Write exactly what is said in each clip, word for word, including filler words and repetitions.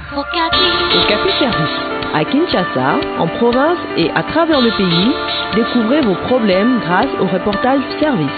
Okapi Service. À Kinshasa, en province et à travers le pays, découvrez vos problèmes grâce au reportage Service.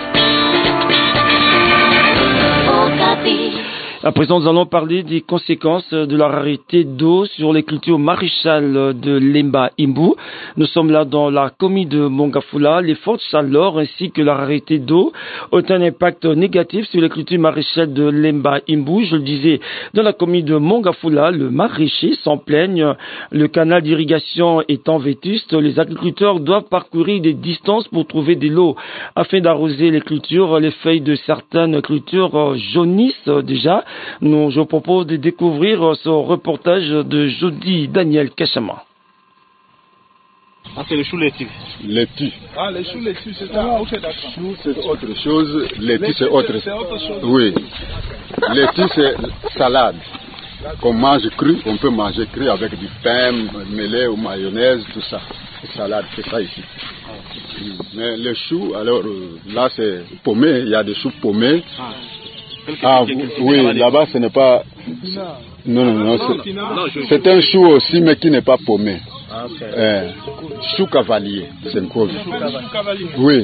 Okapi. À présent, nous allons parler des conséquences de la rareté d'eau sur les cultures maraîchales de Lemba Imbu. Nous sommes là dans la commune de Mongafula. Les fortes chaleurs ainsi que la rareté d'eau ont un impact négatif sur les cultures maraîchales de Lemba Imbu. Je le disais, dans la commune de Mongafula, le maraîcher s'en plaigne. Le canal d'irrigation étant vétuste, les agriculteurs doivent parcourir des distances pour trouver de l'eau afin d'arroser les cultures. Les feuilles de certaines cultures jaunissent déjà. Nous, je propose de découvrir ce reportage de Jody Daniel Kachama. Ah, c'est le chou laitue. Laitue. Ah, le chou laitue, c'est ça. Ah, ok, d'accord. Chou, c'est autre chose. Laitue, c'est autre chose. C'est autre chose. Oui. Laitue, c'est salade. Qu'on mange cru, on peut manger cru avec du pain, mêlé ou mayonnaise, tout ça. Salade, c'est ça ici. Mais le chou, alors là, c'est paumé. Il y a des choux paumés. Ah. Ah oui, là-bas ce n'est pas... Non, non, non, c'est, c'est un chou aussi mais qui n'est pas paumé. Okay. Euh, chou cavalier, c'est une cause. Oui.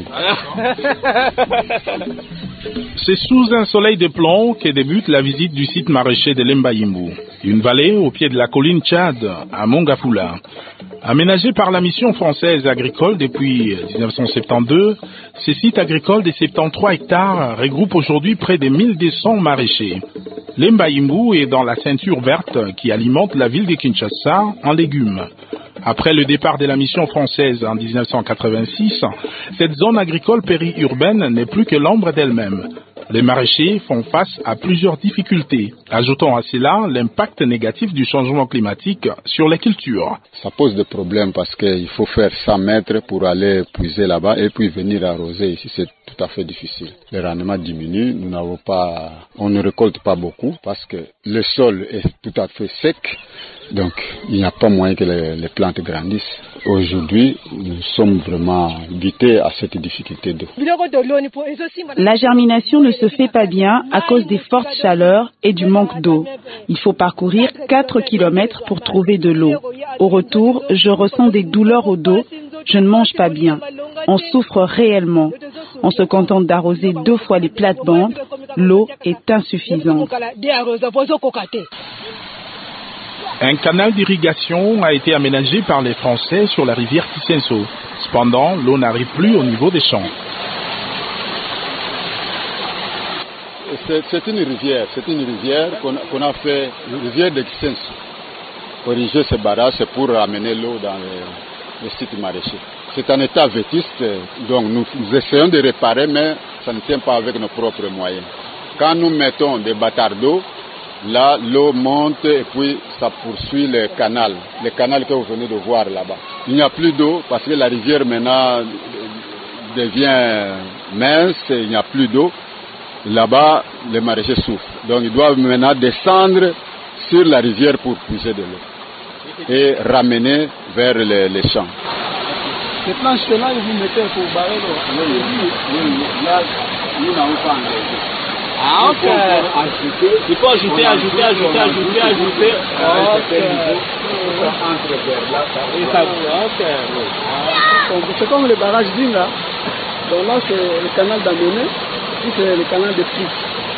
C'est sous un soleil de plomb que débute la visite du site maraîcher de Lemba Imbu, une vallée au pied de la colline Tchad, à Mongafula. Aménagé par la mission française agricole depuis dix-neuf cent soixante-douze, ces sites agricoles de soixante-treize hectares regroupent aujourd'hui près de mille deux cents maraîchers. Lemba Imbu est dans la ceinture verte qui alimente la ville de Kinshasa en légumes. Après le départ de la mission française en dix-neuf cent quatre-vingt-six, cette zone agricole périurbaine n'est plus que l'ombre d'elle-même. Les maraîchers font face à plusieurs difficultés. Ajoutons à cela l'impact négatif du changement climatique sur les cultures. Ça pose des problèmes parce qu'il faut faire cent mètres pour aller puiser là-bas et puis venir arroser ici. C'est tout à fait difficile. Le rendement diminue, nous n'avons pas, on ne récolte pas beaucoup parce que le sol est tout à fait sec. Donc, il n'y a pas moyen que les, les plantes grandissent. Aujourd'hui, nous sommes vraiment butés à cette difficulté d'eau. La germination ne se fait pas bien à cause des fortes chaleurs et du manque d'eau. Il faut parcourir quatre kilomètres pour trouver de l'eau. Au retour, je ressens des douleurs au dos. Je ne mange pas bien. On souffre réellement. On se contente d'arroser deux fois les plates-bandes. L'eau est insuffisante. Un canal d'irrigation a été aménagé par les Français sur la rivière Kisenso. Cependant, l'eau n'arrive plus au niveau des champs. C'est, c'est une rivière, c'est une rivière qu'on, qu'on a fait, une rivière de Kisenso. Corriger ce barrage, c'est pour amener l'eau dans les, les sites maraîchers. C'est un état vétuste, donc nous, nous essayons de réparer, mais ça ne tient pas avec nos propres moyens. Quand nous mettons des bâtards d'eau, là, l'eau monte et puis ça poursuit le canal, le canal que vous venez de voir là-bas. Il n'y a plus d'eau parce que la rivière maintenant devient mince, et il n'y a plus d'eau. Là-bas, les maraîchers souffrent. Donc ils doivent maintenant descendre sur la rivière pour puiser de l'eau et ramener vers les, les champs. Ces planches-là, vous mettez pour barrer l'eau. Oui, oui, oui. Là, nous n'avons pas engagé. Ah, ok. Il faut ajouter, ajouter, ajouter, ajouter, ajouter. Ok. Entre vers là, ça. Ok. C'est comme le barrage d'Ine là. Donc là, c'est le canal d'Amené, puis c'est le canal de Pris.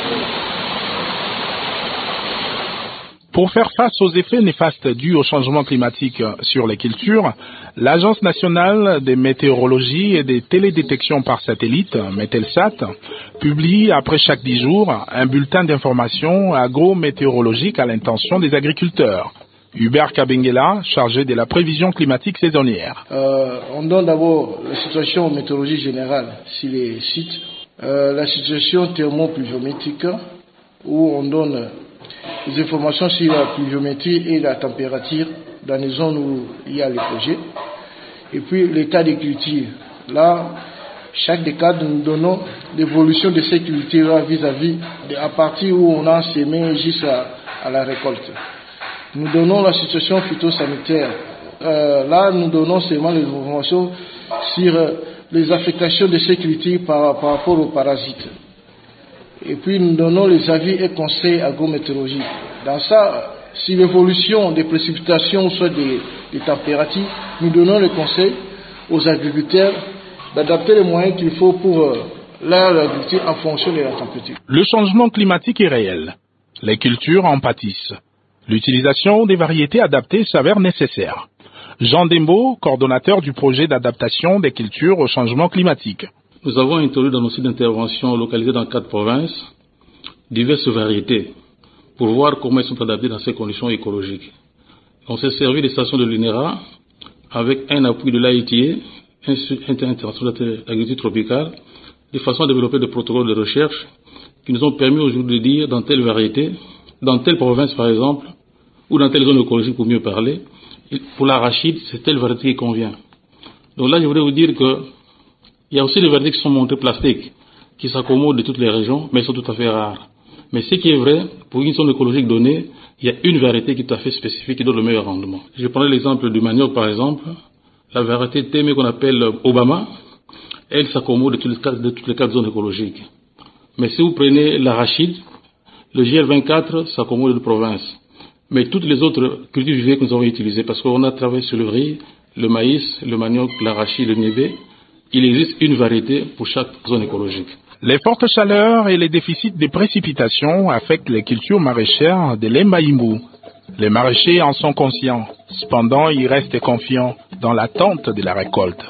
Pour faire face aux effets néfastes dus au changement climatique sur les cultures, l'Agence nationale des météorologies et des télédétections par satellite, Metelsat, publie après chaque dix jours un bulletin d'information agro-météorologique à l'intention des agriculteurs. Hubert Kabengela, chargé de la prévision climatique saisonnière. Euh, on donne d'abord la situation météorologique générale sur les sites, euh, la situation thermo-pluviométrique, où on donne les informations sur la pluviométrie et la température dans les zones où il y a les projets. Et puis l'état des cultures. Là, chaque décade, nous donnons l'évolution de ces cultures vis-à-vis, à partir où on a semé jusqu'à à la récolte. Nous donnons la situation phytosanitaire. Euh, là, nous donnons seulement les informations sur euh, les affectations de ces cultures par, par rapport aux parasites. Et puis nous donnons les avis et conseils agrométéorologiques. Dans ça, sur l'évolution des précipitations ou soit des, des températures, nous donnons le conseil aux agriculteurs d'adapter les moyens qu'il faut pour euh, l'agriculture en fonction de la température. Le changement climatique est réel. Les cultures en pâtissent. L'utilisation des variétés adaptées s'avère nécessaire. Jean Dembo, coordonnateur du projet d'adaptation des cultures au changement climatique. Nous avons introduit dans nos sites d'intervention localisés dans quatre provinces diverses variétés pour voir comment elles sont adaptées dans ces conditions écologiques. On s'est servi des stations de l'I N E R A avec un appui de l'A I T A, Institut international d'agriculture tropicale, de façon à développer des protocoles de recherche qui nous ont permis aujourd'hui de dire dans telle variété, dans telle province par exemple, ou dans telle zone écologique pour mieux parler, pour l'arachide, c'est telle variété qui convient. Donc là, je voudrais vous dire que il y a aussi des variétés qui sont montées plastiques, qui s'accommodent de toutes les régions, mais elles sont tout à fait rares. Mais ce qui est vrai, pour une zone écologique donnée, il y a une variété qui est tout à fait spécifique qui donne le meilleur rendement. Je prendrai l'exemple du manioc par exemple, la variété T M qu'on appelle Obama, elle s'accommode de toutes les quatre, de toutes les quatre zones écologiques. Mais si vous prenez l'arachide, le G R vingt-quatre s'accommode de province. Mais toutes les autres cultures vivaires que nous avons utilisées, parce qu'on a travaillé sur le riz, le maïs, le manioc, l'arachide, le niébé, il existe une variété pour chaque zone écologique. Les fortes chaleurs et les déficits de précipitations affectent les cultures maraîchères de l'Emba Imbu. Les maraîchers en sont conscients. Cependant, ils restent confiants dans l'attente de la récolte.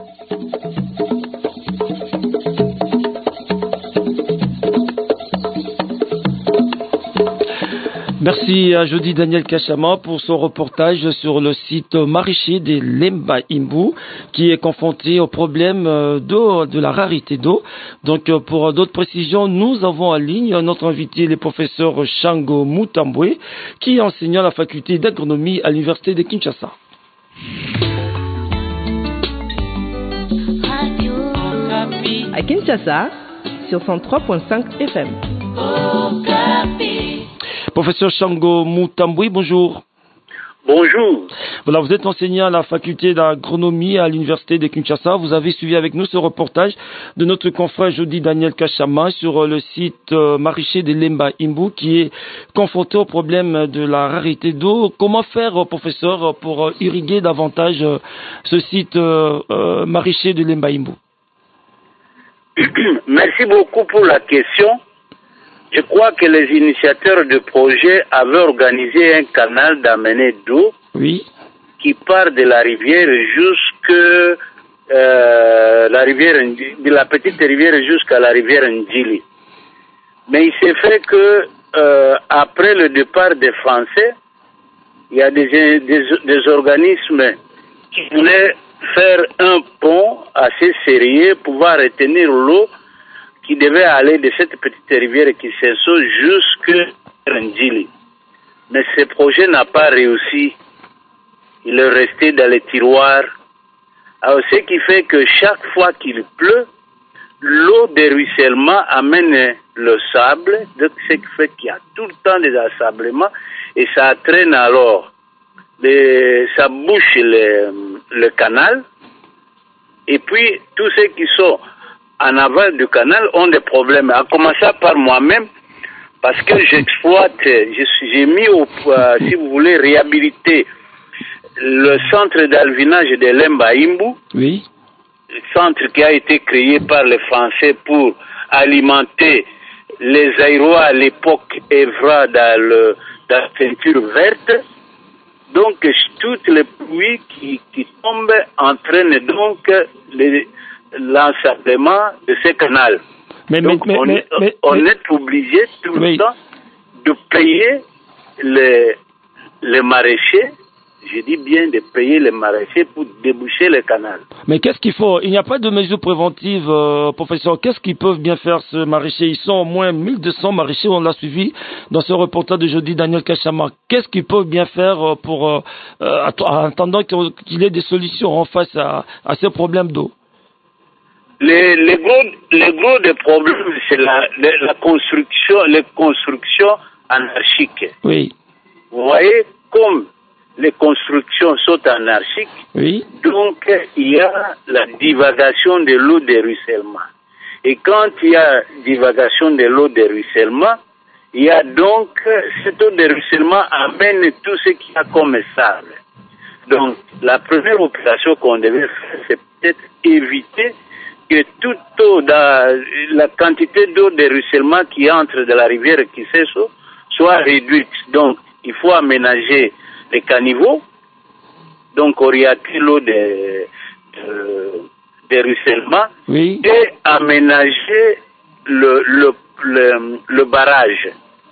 Merci à Jody Daniel Kachama pour son reportage sur le site maraîcher de l'Emba Imbu qui est confronté au problème d'eau, de la rareté d'eau. Donc pour d'autres précisions, nous avons en ligne notre invité, le professeur Shango Mutambwe, qui est enseignant à la faculté d'agronomie à l'université de Kinshasa. À Kinshasa, sur cent trois virgule cinq F M. Professeur Shango Mutambwe, bonjour. Bonjour. Voilà, vous êtes enseignant à la faculté d'agronomie à l'université de Kinshasa. Vous avez suivi avec nous ce reportage de notre confrère Jody Daniel Kachama sur le site euh, maraîcher de l'Emba Imbu qui est confronté au problème de la rareté d'eau. Comment faire, euh, professeur, pour euh, irriguer davantage euh, ce site euh, euh, maraîcher de l'Emba Imbu? Merci beaucoup pour la question. Je crois que les initiateurs du projet avaient organisé un canal d'amener d'eau oui. qui part de la rivière jusque euh, la rivière de la petite rivière jusqu'à la rivière Ndjili. Mais il s'est fait que euh, après le départ des Français, il y a des, des, des organismes qui voulaient faire un pont assez sérieux, pouvoir retenir l'eau qui devait aller de cette petite rivière qui s'assoit jusqu'à Ndjili. Mais ce projet n'a pas réussi. Il est resté dans les tiroirs. Alors, ce qui fait que chaque fois qu'il pleut, l'eau de ruissellement amène le sable, donc ce qui fait qu'il y a tout le temps des assablements, et ça traîne alors, les, ça bouche le, le canal, et puis tous ceux qui sont en aval du canal ont des problèmes, à commencer par moi-même, parce que j'exploite, j'ai mis au, euh, si vous voulez, réhabiliter le centre d'alvinage de l'Emba Imbu, oui. centre qui a été créé par les Français pour alimenter les aérois à l'époque Evra dans, le, dans la ceinture verte. Donc, toutes les pluies qui, qui tombent entraînent donc les l'ensablement de ces canaux. Mais, Donc mais, on, mais, mais, on mais, est obligé tout oui. le temps de payer les, les maraîchers, je dis bien de payer les maraîchers pour déboucher les canaux. Mais qu'est-ce qu'il faut? Il n'y a pas de mesures préventives, euh, professeur. Qu'est-ce qu'ils peuvent bien faire, ce maraîcher? Ils sont au moins mille deux cents maraîchers, on l'a suivi dans ce reportage de Jody Daniel Kachama. Qu'est-ce qu'ils peuvent bien faire pour, euh, euh, en attendant qu'il y ait des solutions en face à, à ces problèmes d'eau? Les, les gros, les gros des problèmes, c'est la, la, la construction, les constructions anarchiques. Oui. Vous voyez, comme les constructions sont anarchiques, oui. Donc il y a la divagation de l'eau de ruissellement. Et quand il y a divagation de l'eau de ruissellement, Il y a donc, cette eau de ruissellement amène tout ce qu'il y a comme sable. Donc, la première opération qu'on devait faire, c'est peut-être éviter que toute eau, dans la quantité d'eau de ruissellement qui entre de la rivière Kiseso soit réduite. Donc, il faut aménager les caniveaux, donc orienter l'eau de, de, de ruissellement, oui. et aménager le, le, le, le barrage.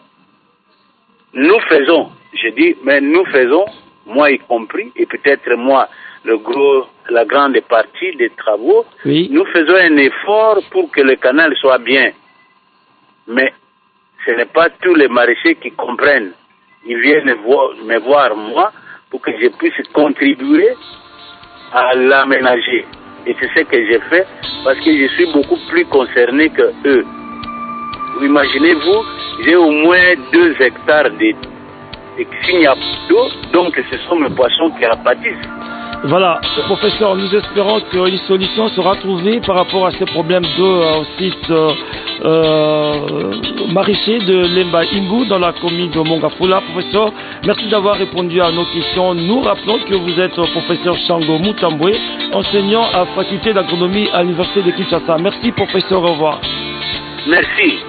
Nous faisons, je dis, mais nous faisons, moi y compris, et peut-être moi, le gros, la grande partie des travaux, oui. Nous faisons un effort pour que le canal soit bien. Mais ce n'est pas tous les maraîchers qui comprennent. Ils viennent voir, me voir moi pour que je puisse contribuer à l'aménager. Et c'est ce que j'ai fait parce que je suis beaucoup plus concerné que eux. Vous imaginez-vous, j'ai au moins deux hectares de, et s'il n'y a pas d'eau, donc ce sont mes poissons qui apatissent. Voilà, professeur, nous espérons qu'une solution sera trouvée par rapport à ces problèmes d'eau au site euh, euh, maraîcher de Lemba Imbu dans la commune de Mongafula. Professeur, merci d'avoir répondu à nos questions. Nous rappelons que vous êtes professeur Shango Mutambwe, enseignant à la faculté d'agronomie à l'université de Kinshasa. Merci professeur, au revoir. Merci.